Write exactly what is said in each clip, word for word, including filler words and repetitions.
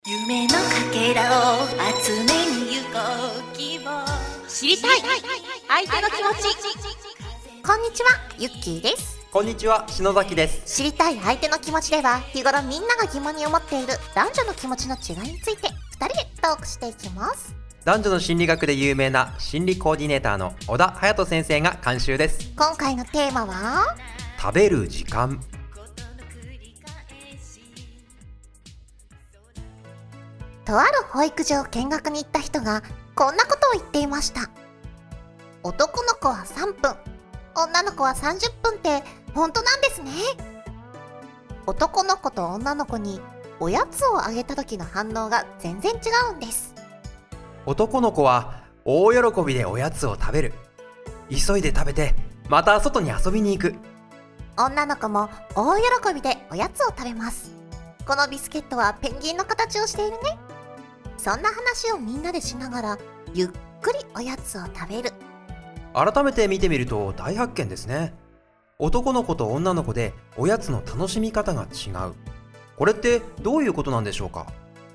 夢のかけらを集めに行こう希望知りたい相手の気持ち。 こんにちは、ゆっきーです。 こんにちは、篠崎です。 知りたい相手の気持ちでは、日頃みんなが疑問に思っている男女の気持ちの違いについてふたりでトークしていきます。 男女の心理学で有名な心理コーディネーターの小田隼人先生が監修です。 今回のテーマは食べる時間。 とある保育所を見学に行った人がこんなことを言っていました。男の子はさんぷん、女の子はさんじゅっぷんって本当なんですね。男の子と女の子におやつをあげた時の反応が全然違うんです。 男の子は大喜びでおやつを食べる。急いで食べてまた外に遊びに行く。 女の子も大喜びでおやつを食べます。このビスケットはペンギンの形をしているね。そんな話をみんなでしながらゆっくりおやつを食べる。 改めて見てみると大発見ですね。男の子と女の子でおやつの楽しみ方が違う。これってどういうことなんでしょうか？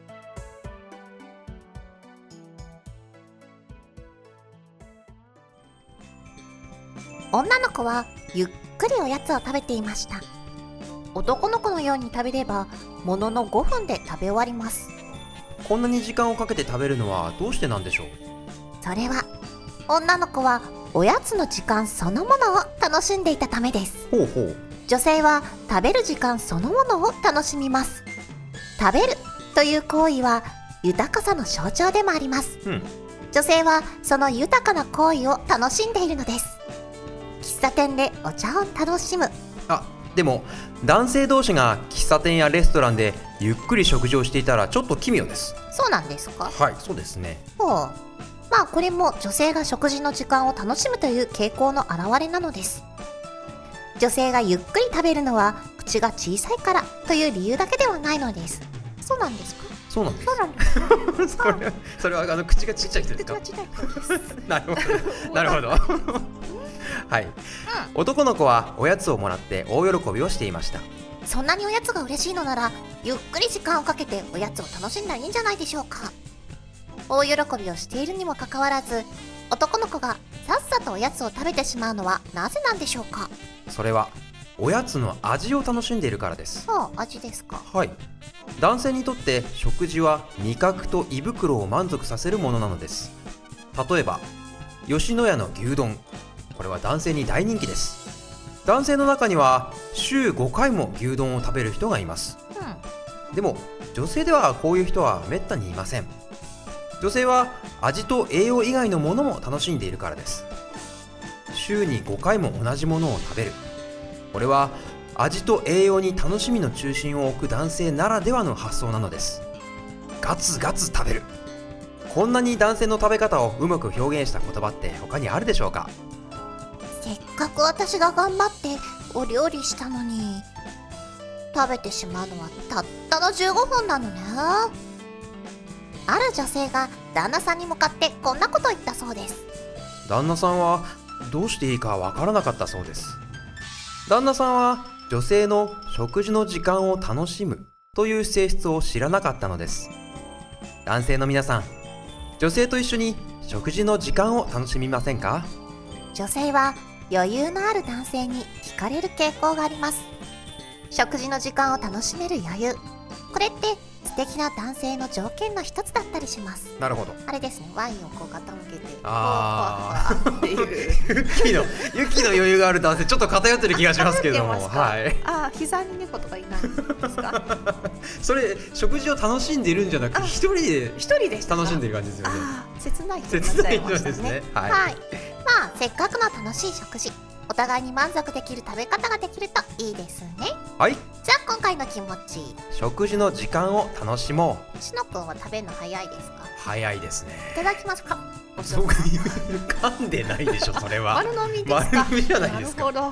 女の子はゆっくりおやつを食べていました。男の子のように食べればもののごふんで食べ終わります。 こんなに時間をかけて食べるのはどうしてなんでしょう？ それは女の子はおやつの時間そのものを楽しんでいたためです。 ほうほう。 女性は食べる時間そのものを楽しみます。食べるという行為は豊かさの象徴でもあります、 うん、 女性はその豊かな行為を楽しんでいるのです。喫茶店でお茶を楽しむ。 あ、でも男性同士が喫茶店やレストランでゆっくり食事をしていたらちょっと奇妙です。 そうなんですか？ はい、そうですね。 ほう。まあこれも女性が食事の時間を楽しむという傾向の表れなのです。女性がゆっくり食べるのは口が小さいからという理由だけではないのです。そうなんですか？ そうなんです。 そうなんですそれはそれはあの口がちっちゃい人ですか？ 口が小さい人です。 なるほどなるほどはい、うん、男の子はおやつをもらって大喜びをしていました。 そんなにおやつが嬉しいのならゆっくり時間をかけておやつを楽しんだらいいんじゃないでしょうか。大喜びをしているにもかかわらず男の子がさっさとおやつを食べてしまうのはなぜなんでしょうか。 それはおやつの味を楽しんでいるからです。 はあ、味ですか。 はい。男性にとって食事は味覚と胃袋を満足させるものなのです。例えば吉野家の牛丼、これは男性に大人気です。男性の中には週ごかいも牛丼を食べる人がいます、うん、でも女性ではこういう人はめったにいません。女性は味と栄養以外のものも楽しんでいるからです。週にごかいも同じものを食べる、これは味と栄養に楽しみの中心を置く男性ならではの発想なのです。ガツガツ食べる、こんなに男性の食べ方をうまく表現した言葉って他にあるでしょうか？ せっかく私が頑張ってお料理したのに食べてしまうのはたったのじゅうごふんなのね。ある女性が旦那さんに向かってこんなことを言ったそうです。 旦那さんはどうしていいかわからなかったそうです。旦那さんは女性の食事の時間を楽しむという性質を知らなかったのです。男性の皆さん、女性と一緒に食事の時間を楽しみませんか？ 女性は余裕のある男性に惹かれる傾向があります。食事の時間を楽しめる余裕、これって素敵な男性の条件の一つだったりします。 なるほど。 あれですね、ワインをこう傾けてあーっていうユキのユキの余裕がある男性ちょっと偏ってる気がしますけども、はい。 あー、膝に猫とかいないですか？ それ食事を楽しんでいるんじゃなくて一人で一人で楽しんでいる感じですよね。 あー、切ない人になっ切ないちゃいましたね。 人ですね。はい、 はい。まあせっかくの楽しい食事、お互いに満足できる食べ方ができるといいですね。 はい。 じゃあ今回の気持ち、 食事の時間を楽しもう。 しのくんは食べるの早いですか？ 早いですね。 いただきますか？ そうか、噛んでないでしょそれは。 丸飲みですか？ 丸飲みじゃないですか。 なるほど。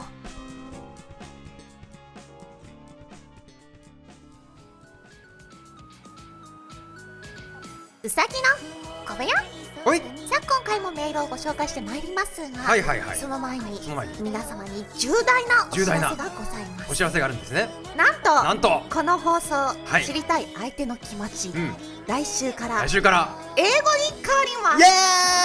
うさぎの小部屋。 はいさあ今回もメールをご紹介してまいりますが、 はいはいはいその前にその前に皆様に重大なお知らせがございます。 お知らせがあるんですね。 なんとなんとこの放送、 はい知りたい相手の気持ち、 うん来週から来週から英語に変わります。 イ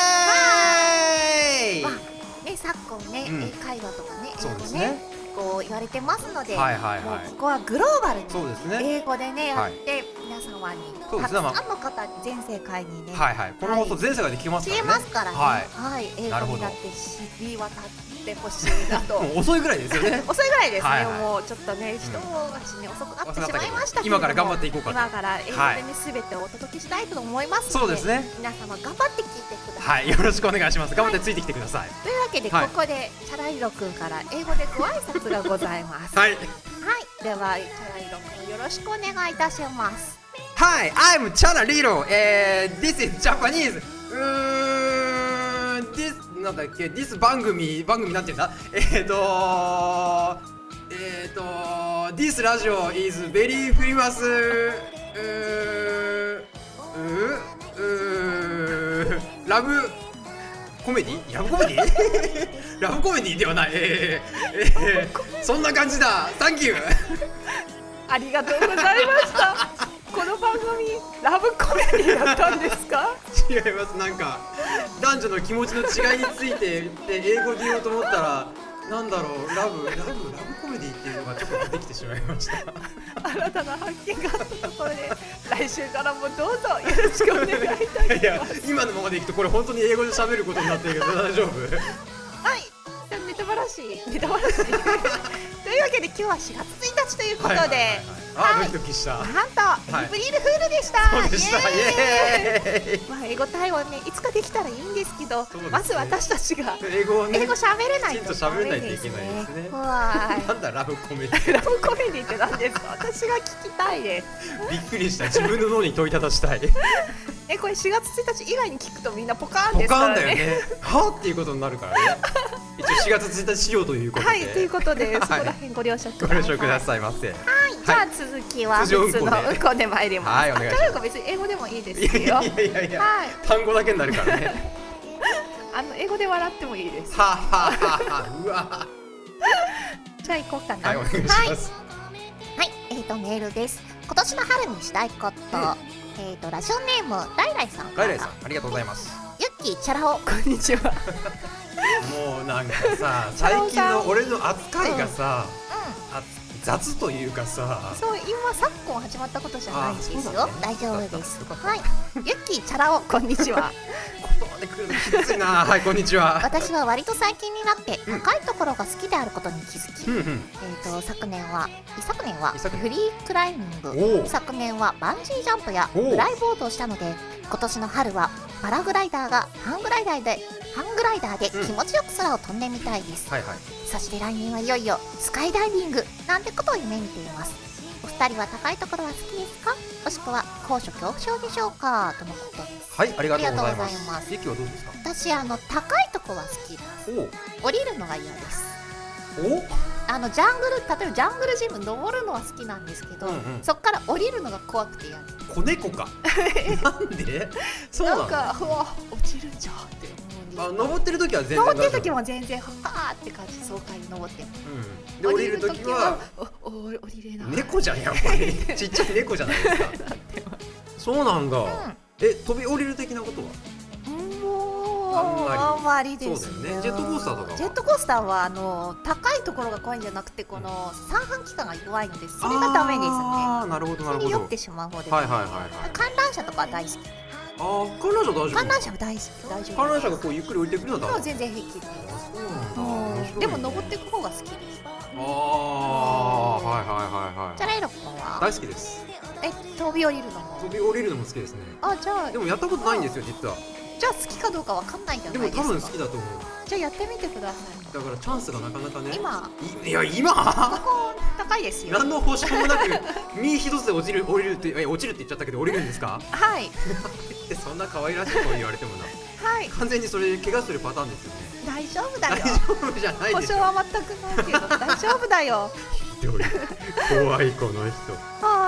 エーイまあね、昨今ね、 うん英会話とかね、 そう英語ですねこう言われてますので、 はいはいはいもうここはグローバルにそうですね英語でねやはいって皆様にそうですねたくさんの方に全世界にねはいはいこの放送全世界で聞けます知れからね。 ますからね、 はいはい、英なるほど語になって知り渡ってほしいなともう遅いぐらいですよね。 遅いぐらいですね、 はいはいもうちょっとね、一足ね遅くなってしまいましたけれども、 今から頑張っていこうかと今から英語ではいねすべてお届けしたいと思いますので、 そうですね皆様頑張って聞いてください。 はいよろしくお願いします。頑張ってついてきてください。 というわけで、 はいここでチャライロくんから英語でご挨拶がございます。 はいはい、ではチャライロくんよろしくお願いいたします。 Hi, I'm Chana Riro. えー、This is Japanese. うーん、This なんだっけ This 番組番組なんていうんだ。えーとえーと This radio is very famous. うーうーうーラブコメディラブコメディラブコメディではない。えー、えー、そんな感じだ。Thank you. ありがとうございました。この番組ラブコメディだったんですか？ 違います。なんか男女の気持ちの違いについてで英語で言おうと思ったらなんだろうラブラブラブコメディっていうのがちょっと出てきてしまいました。 新たな発見があったところで来週からもどうぞよろしくお願いいたします。 いや今のままでいくとこれ本当に英語で喋ることになってるけど大丈夫？ はい、じゃあネタバラシネタバラシというわけで今日はしがつついたちということで、 はいはいはいはいあドキドキした。 なんと、 はいエイプリルフールでした。 そうでした。イエーイ。 まあ英語対応ねいつかできたらいいんですけど、 そうですねまず私たちが英語をね英語喋れないときちんと喋れないといけダメですねないですね。 はなんだラブコメデい。 ィ。 ラブコメディって何ですか？私が聞きたいです。 びっくりした。自分の脳に問いただしたい。 えこれしがつついたち以外に聞くとみんなポカーンポですからね。 カーンだよね。はっていうことになるからね。一応しがつついたち仕様ということで。 はいということで、 はいそこら辺ご了承ください。 ご了承くださいませ。 はい、じゃあ続きは通常普通の運行でうんこで参ります。 はいお願いしますあというか別に英語でもいいですよ。 いやいやいやいや、 はい、 単語だけになるからね。 あの英語で笑ってもいいです。 ははははうわ。 じゃあ行こうかな。 はいお願いしはいます。 はい、えーとメールです。今年の春にしたいこと、えーとラジオネームライライさんから。 ライライさんありがとうございます。 ユッキーチャラ男こんにちは。 もうなんかさ最近の俺の扱いがさ、 うあ雑というかさん、そう今昨今始まったことじゃないんですよ。 あそうだね大丈夫ですよかった。 はい、ユッキーチャラ男こんにちは。 言葉で来るのきついな。はいこんにちは。 私は割と最近になって高いところが好きであることに気づき、 うんうんえー、と昨年は一昨年は一昨年フリークライミング、 おう昨年はバンジージャンプやおうフライボードをしたので、今年の春はパラグライダーがハングライダーでハングライダーで気持ちよく空を飛んでみたいです、 はいはい。 そして来年はいよいよスカイダイビングなんてことを夢見ています。お二人は高いところは好きですか、もしくは高所恐怖症でしょうか、とのことです。 はいありがとうございありがとうごます。 ざいますゆきはどうですか。 私あの高いところは好きです。 お降りるのが嫌です。 おあのジャングル例えばジャングルジム登るのは好きなんですけど、 うんうんそっから降りるのが怖くて嫌です。 子猫か。なんで？そうなの。 なんかうわ落ちるんじゃんって思うんですあ登ってる時は全然登ってる大丈夫時も全然はーって感じ爽快に登ってもうん。で降りる時はおお降りれない猫じゃんやっぱり。ちっちゃい猫じゃないですか。そうなんだ。え飛び降りる的なことは？ もうあんまりあんまりですそうだよねジェットコースターとかはジェットコースターはあの高いところが怖いんじゃなくてこの三半規管が弱いのでそれがダメですね。 ああなるほどなるほど。 それに酔ってしまう方で、 はいはいはいはい。 観覧車とかは大好き。 ああ観覧車大丈夫。 観覧車は大好き大丈夫。 観覧車がこうゆっくり降りてくるのはもう大丈全然平気です。 夫。そうなんだ。面白いねでも登っていく方が好きです。 ああはいはいはいはい。 じゃあレイロ君は大好きです。 え飛び降りるのも飛び降りるのも好きですね。 あじゃあでもやったことないんですよ実は。 じゃあ好きかどうかわかんないんじゃでもないですか。 多分好きだと思う。 じゃあやってみてください。 だからチャンスがなかなかね。 今いいや今ここ高いですよ。 何の保証もなく身一つで落ちる降りるってえ落ちるって言っちゃったけど降りるんですか？ はいってそんな可愛らしいこと言われてもな。 はい完全にそれ怪我するパターンですよね。 大丈夫だ大よ。 丈夫じゃない保でしょ。 証は全くないけど大丈夫だよ。 ひどい怖いこの人。 は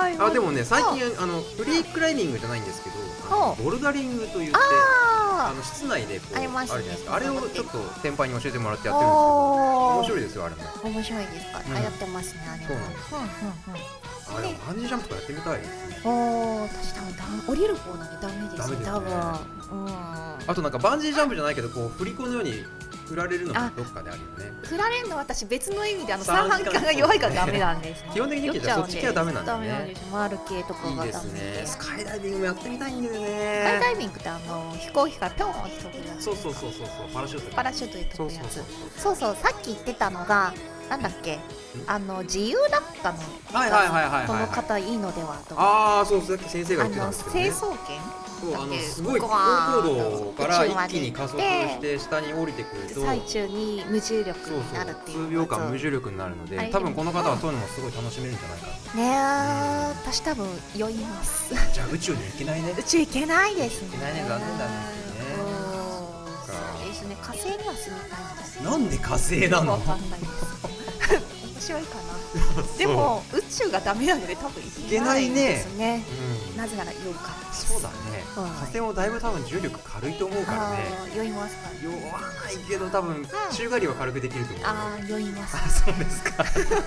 はいはい。 あでもね最近あのフリークライミングじゃないんですけど、あのボルダリングと言ってああの室内でこうあるじゃありますねないですか。あれをちょっと先輩に教えてもらってやってるんですけど、面白いですよあれも。 あ、面白いですか。 うんあ、やってますねあれも。 そうなんですうんうんあでもバンジージャンプとかやってみたい。 うん。おお、私多分ダメ降りる方なんでダメですね。 ダメですね多分。うん。 あとなんかバンジージャンプじゃないけどこう振り子のように振られるのもどっかであるよね。 振られるの私別の意味であの三三半規が弱いからダメなんですね。 基本的に酔っちゃうんでそっち系はダメなんだねダメなんです。回る系とかいいがダメですね。 で。 スカイダイビングもやってみたいんだよスカイダね。 イビングってあの飛行機からピョーンって飛ぶやつ。 そうそうそうそうそうパラシュート。 パラシュートでそう飛ぶやそうそうつ。そうそう、さっき言ってたのがなんだっけ、あの自由落下のはいはいはいはいはいこの方いいのではと。 ああそうさっき先生があ言ってたんのですけどね。 成層圏。 そうあのだっけすごい高ゴワーン高と度から宇宙まで一気に加速して下に降りてくると、 最中に無重力そうになるっていうそう数秒間無重力になるので、 あれ多分この方はそういうのもすごい楽しめるんじゃないかな。 ねえ、私多分酔いますじゃあ宇宙に行けないね。 宇宙行けないですね。 行けないね残念だねうんそうですね。火星には住みたいですね。 なんで火星なのわかんないです面白いかな。でも宇宙がダメなので多分行けないですね。 うんなぜなら酔うからです。 そうだね、 はい火星もだいぶ多分重力軽いと思うからね。 あー酔いますか。 酔わないけど多分宙返りは軽くできると思うよ。 ああ酔います。 あそうですか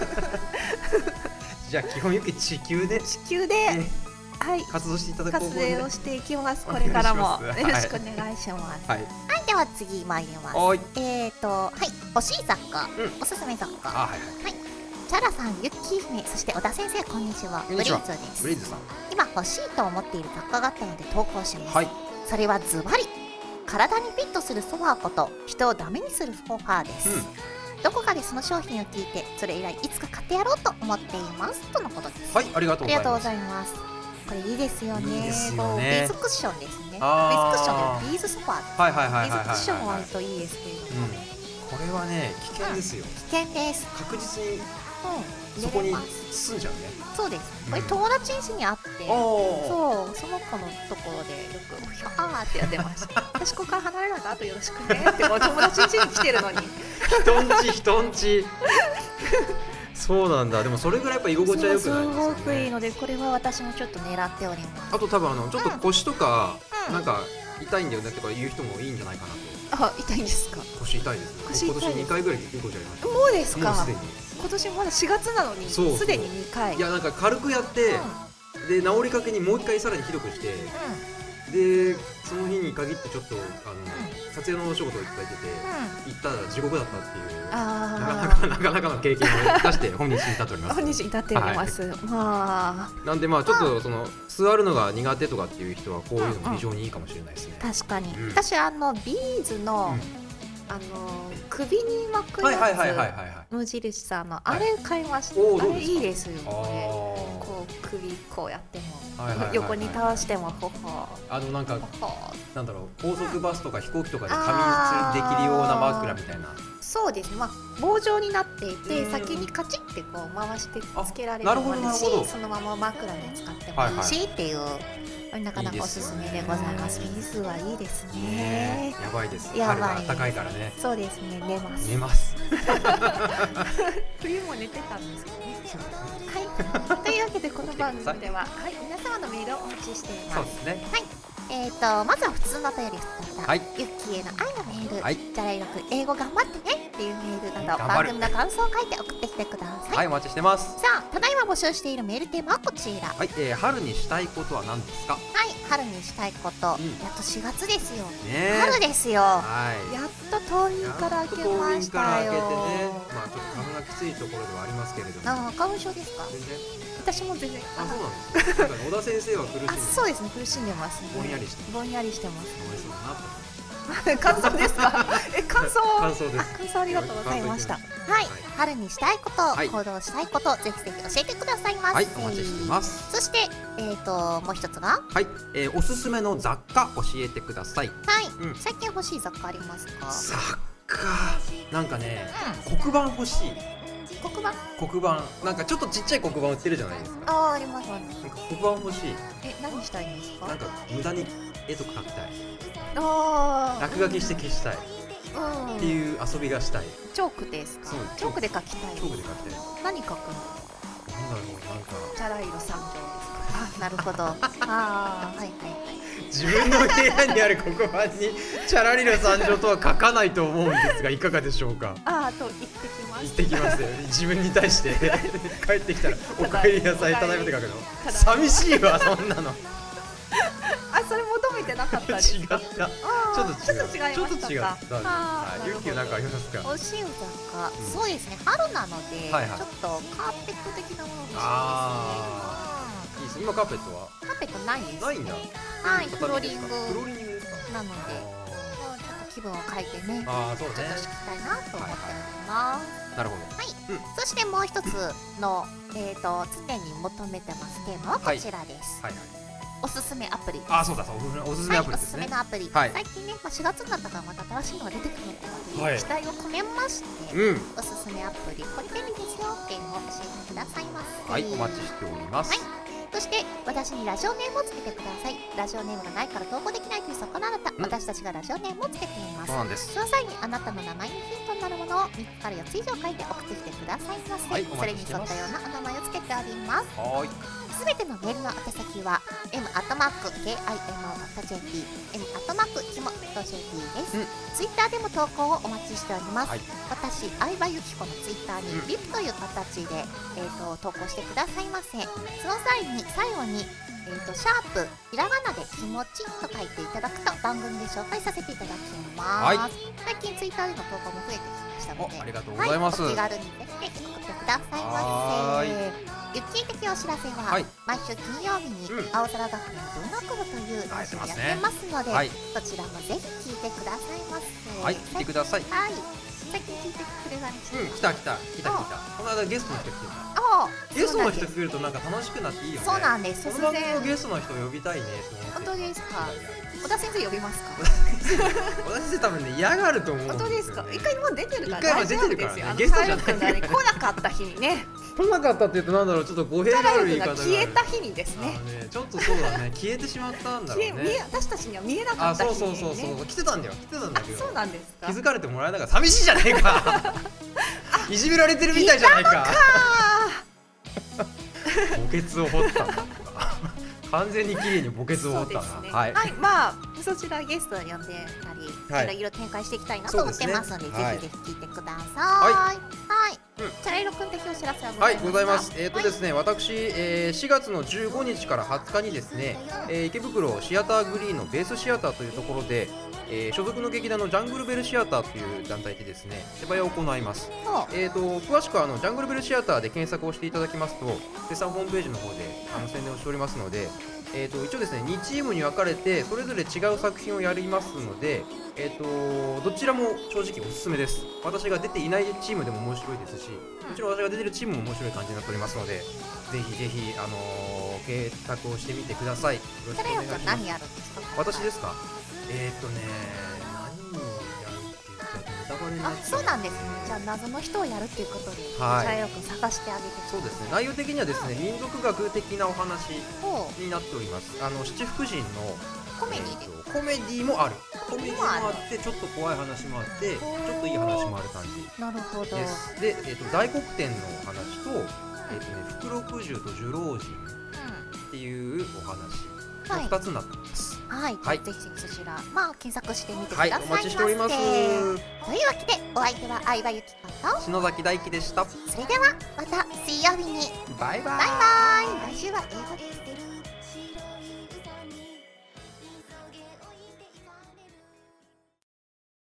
じゃあ基本よく地球で地球で、 えはい活動していただく方活法で動をしていきます。これからもお願いしますよろしくお願いします。 はいはい、では次参ります。 はいえーと、はい、欲しい雑貨、 うんおすすめ雑貨。 あはいはいチャラさん、ユッキー姫、そして小田先生、こんにちは。 こんにちはブレイズです。 ブレイズさん今欲しいと思っている雑貨があったので投稿します。 はいそれはズバリ、体にフィットするソファーこと人をダメにするソファーです。 うんどこかでその商品を聞いて、それ以来いつか買ってやろうと思っていますとのことです。 はいありがとうございます。 ありがとうございます。これいいですよね。 いいですよねこうビーズクッションですね。ビあーーズクッションでビーズソファー。 はいはいはいビーズはいはいクッションははい割といいですけれども、 うんこれはね危険ですよ。 危険です。 確実にうん、 そこに寝れます進んじゃうね。 そうです。これうん友達ん家にあって、 おそう、その子のところでよくひゃーってやってました。私ここから離れないとあとよろしくねってこう友達ん家に来てるのに。 人んち人んちそうなんだ。でもそれぐらいやっぱ居心地は良くないすですよごくいいね。 のでこれは私もちょっと狙っております。 あと多分あのちょっと腰とかうんなんか痛いんだよねとか言う人もいいんじゃないかなと。 あ、痛いんですか。 腰痛いですね。 腰痛い今年にかいぐらい結構じゃありました。 もうですか。 もうすでに。 今年まだしがつなのにそうそうすでににかい。 いやなんか軽くやって、で治りかけにもう一回さらにひどくして、でその日に限ってちょっとあの、撮影のお仕事をいただいてて、行ったら地獄だったっていうなかなあかなかなかの経験を出して本日に至っておりあ、 ます。 本日に至っております。まあなんでまあちょっとその座るのが苦手とかっていう人はこういうのも非常にいいかもしれないですね。 確かに、 うん私あのビーズの、 あの首に巻くはいはいはいはいやはいはい。 つ、無印さんのあれ買いました。あれおーどうですかいいですよ。 あこれこう首こうやっても、 はいはいはいはい横に倒してもほほあのなんかほほ。 なんだろう高速バスとか飛行機とかで仮眠できるような枕みたいな。 そうですね。まあ棒状になっていて、 うん先にカチッてこう回してつけられるなるほどもあるしなるほど、 そのまま枕で使ってもいいしっていう、なかなかおすすめでございます。 いいビーズはいいですねね。 やばいです。 やばい春が暖かいからね。 そうですね。寝ます。 寝ます。 冬も寝てたんですけどね。 はい。というわけでこの番組では、 はい、皆様のメールをお待ちしています。 そうですね。 えーとまずは普通のお便りスターター、 はいユッキーへの愛のメール、 はいじゃらいろく英語頑張ってねっていうメールなど頑張る番組の感想を書いて送ってきてください。 はいお待ちしてます。 さあ、ただいま募集しているメールテーマはこちら。 はい、えー、春にしたいことは何ですか。 はい、春にしたいこと、 うんやっとしがつですよ。 ね春ですよ。 はい。 やっと冬眠から明けましたよ。 やっと冬眠から明けてね、まあちょっと花粉がきついところではありますけれども。 あ、花粉症ですか？ 全然。 私も全然。 あ、そうなんですか。なんか小田先生は苦しんであ、そうですね。苦しんでますね。 ぼんやりしてぼんやりしてます。 かわいそうだなと。 感想ですか？え、感想。 感想ですあ、感想ありがとうございました。 はい、春にしたいこと、 はい行動したいこと、ぜひぜひ教えてくださいませ。 はい、お待ちしています。 そして、えーともう一つが、 はい、えー、おすすめの雑貨教えてください。 はい、 うん最近欲しい雑貨ありますか？ 雑貨なんかね、黒板欲しい。 黒板？ 黒板なんかちょっとちっちゃい黒板売ってるじゃないですか。 あー、ありますあります。 なんか黒板欲しい。 え、何したいんですか？ なんか無駄に絵とか描きたい。 あ落書きして消したいっあ、うん。 ていう遊びがしたい。 チョークですか？ そうチョークで描きたいチョ。ークで描きたい。 何描くの？ なんだろうなんかチャラ色三条。 なるほど。ああ、はいはいはい。 自分の部屋にある黒板にチャラリの参上とは書かないと思うんですが、いかがでしょうか。 ああ、と言ってきます。 言ってきますよ。自分に対して帰ってきたらおかえりなさいただいまって書くの。 ただ寂しいわ、そんなの。 あ、それ求めてなかったです違っか。 た。ちあーょっと違う。 ちょっと違いましたか。 ちょっと違った。 あーはい、ユッキーなんかありますか。 おしんさんが、 うんそうですね、春なので、 はいはいちょっとカーペット的なもの欲しいですね。 あいいです。今カーペットはうんカーペットないですね。 ないんだ。 はい、フローリングフローリングですか。 なので、もうちょっと気分を変えてね、 ああ、そうねちょっと敷きたいなと思っております。 なるほど。 そしてもう一つの、えー、と常に求めてますテーマはこちらです。 はいはい。 おすすめアプリです。 あ、そうだ、そう、おすすめアプリはい、おですすね。 めのアプリ、 はい最近ね、まあ、しがつになったからまた新しいのが出てくるのかなとはいいう期待を込めまして、 うん。 おすすめアプリこれ便利ですよっていうのを教えてくださいませ。 はい、お待ちしております。 はいそして私にラジオネームをつけてください。ラジオネームがないから投稿できないというそこのあなた、 ん私たちがラジオネームをつけています。 そうなんです。 その際にあなたの名前にヒントになるものをみっつからよっつ以上書いて送ってきてくださいませ。 はいおそれに沿っ待ちしてますたようなお名前をつけております。 はーい。 すべてのメールの宛先は エム アットマーク ケー アイ エム オー ドット ジェーピー エム アットマーク キモ ドット ジェーピー です。 うんツイッターでも投稿をお待ちしております。 はい。 私、相葉由紀子のツイッターにうんリプという形で、えー、と投稿してくださいませ。その際に最後に、えー、とシャープひらがなで気持ちと書いていただくと番組で紹介させていただきます。 はい最近ツイッターでの投稿も増えてきましたので、 お、ありがとうございます。 はい、お気軽にぜひ送ってくださいまはせ。ゆっきー的お知らせは、 はい毎週金曜日にうん青空学園文学部というやってますねやってますので、 はいそちらもぜひ聞いてくださいませ。 はい、来てください。 はい。最近聞いてくれたんですうん、来た来た来た来た。この間ゲストの人来てた。 ああ、 ゲストの人そう来るとなんか楽しくなっていいよね。 そうなんです。 この番組の突然ゲストの人呼びたいねと思って。 本当ですか。小田先生呼びますか。 私多分ね嫌がると思うん本当ですか。一回もう出てるから一回は出てるからね大丈夫ですよ。あのゲストじゃないシャイロ君がね来なかった日にね、 来なかったって言うとなんだろう、ちょっと語弊シャがあるイロ君が言い方がある。 消えた日にですね、 あのね、ちょっとそうだね、消えてしまったんだろ消え見えうね。 私たちには見えなかあ、 った日そうにね。 そうそうそう、来てたんだよ、来てたんだあ、 けど。 そうなんですか。 気づかれてもらえながら寂しいじゃねえか。いじめられてるみたいじゃないか。墓穴を掘ったんだ。完全に綺麗に墓穴を掘ったな。 そうですね。 はい。 はい、まあそちらゲストを呼んでたり、 はいいろいろ展開していきたいなと思ってますので、 そうですねぜひぜひ聞いてください。はい。 うんチャライロ君的お知らせははい、ございます。 かえっ、とですね、私、えーしがつのじゅうごにちからはつかにですね、えー池袋シアターグリーンのベースシアターというところで、えー所属の劇団のジャングルベルシアターという団体でですね、芝居を行います。 ほえー、と詳しくはあのジャングルベルシアターで検索をしていただきますと、絶賛ホームページの方であの宣伝をしておりますので、えー、と一応ですねにチームに分かれてそれぞれ違う作品をやりますので、えー、とどちらも正直おすすめです。私が出ていないチームでも面白いですし、もちろん私が出てるチームも面白い感じになっておりますので、ぜひぜひ、あのー検索をしてみてください。よろしくチャライロお願いします。 君何やるんですか。 私ですか。えっ、ー、とね何をやるって言っちゃうとネタバレになっあ、 ちゃそうなんですね。じゃああ謎の人をやるっていうことで、チはいャライロ君探してあげて。 そうですね、内容的にはですね民族学的なお話ほう、 になっております。あの七福神のコメディで。 えーとコメディもある。ココメディメディももあるあってちょっと怖い話もあってちょっといい話もある感じなるほど。 です。で、えー、と大黒天のお話と、えーとね、福禄寿と寿老人っていうお話はいのふたつになっています。 うん、はい、 はいぜひぜひそちら、まあ検索してみてくはい、 ださいお待ちしております。 というわけで、お相手は相葉由紀子と、 篠崎大輝でした。 それではまた水曜日にバイバイ。 バイバイ。来週は英語です。